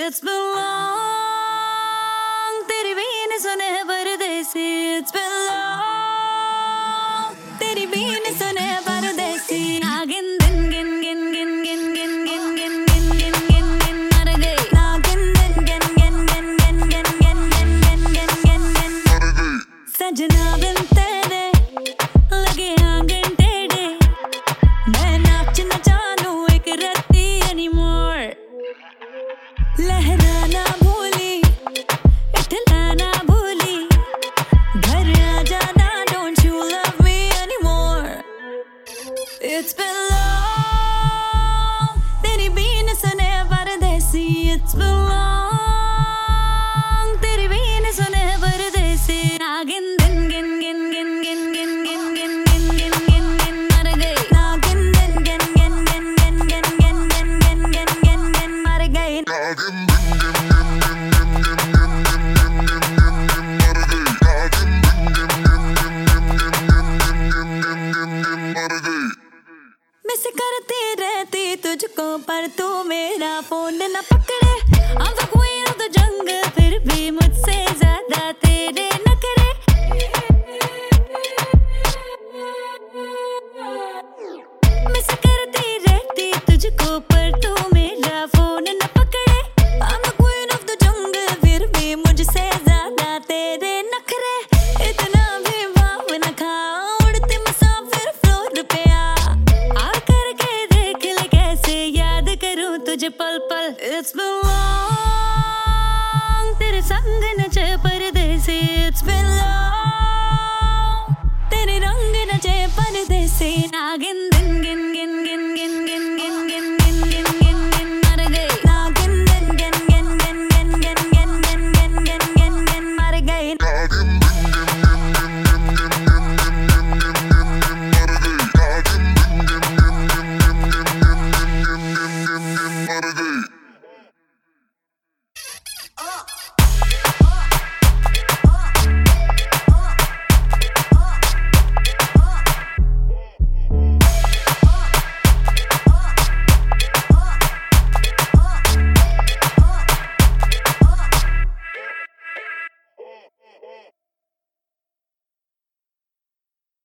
It's been long, तेरी बीन सुने परदेसी. It's been long, तेरी बीन सुने परदेसी. नागिन दिन गिन गिन गिन गिन गिन गिन गिन गिन गिन गिन गिन मर गई. नागिन दिन गिन गिन गिन गिन गिन गिन गिन गिन गिन गिन गिन मर गई. सजना बिन तेरे लगे आंगन टेढ़े. मैं नाच न जानू एक रत्ती anymore. लहराना भूली, इठलाना भूली. घर आ जाना, don't you love me anymore. It's been long, तेरी बीन सुने परदेसी. It's been long, तेरी बीन सुने परदेसी. नागिन दिन गिन गिन गिन गिन गिन गिन गिन गिन गिन गिन गिन मर गई. नागिन दिन गिन गिन गिन गिन गिन गिन गिन गिन गिन गिन गिन मर गई. मिस करती रहती तुझको पर तू मेरा फोन न पकड़े. I'm the queen of the jungle, फिर भी मुझसे ज्यादा तेरे नखरे. मिस करती रहती तुझको पर तू मेरा फोन न पकड़े. I'm the queen of the jungle, फिर भी मुझसे ज्यादा तेरे नखरे. इतना भी भाव न खा, उड़ती मुसाफिर फ्लोर पे आ. करके देख ले कैसे याद करूं तुझे पल पल. It's been long, तेरे संग नचे परदेसी. It's been long, तेरे रंग नचे परदेसी. नागिन